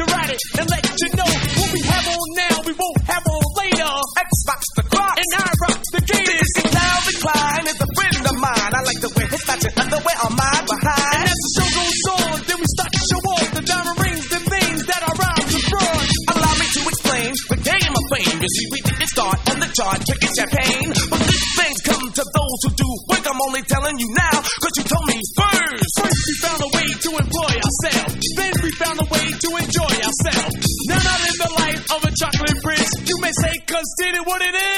you right it and let you know what we have on now, we won't have on later. Xbox the Crocs and I rock the Gators. Cloud Klein is a friend of mine. I like the way his fashion underwear on my behind. And as the show goes on, then we start to show off the diamond rings and things that our rhymes are fraud. Allow me to explain the game of fame. You see, we didn't start on the chart drinking champagne, but good things come to those who do work. I'm only telling you now, cause you told me first. First we found a way to employ ourselves. Then we found a way to enjoy ourselves. Now not in the life of a chocolate prince. You may say, consider what it is.